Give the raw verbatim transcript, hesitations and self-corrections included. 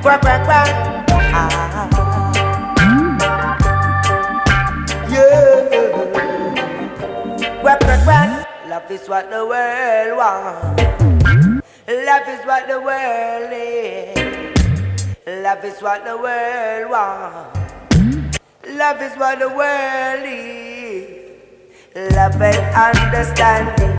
Quack, quack, quack. Ah. Yeah. Quack, quack, quack. Love is what the world wants. Love is what the world needs. Love is what the world wants. Love is what the world needs. Love and understanding.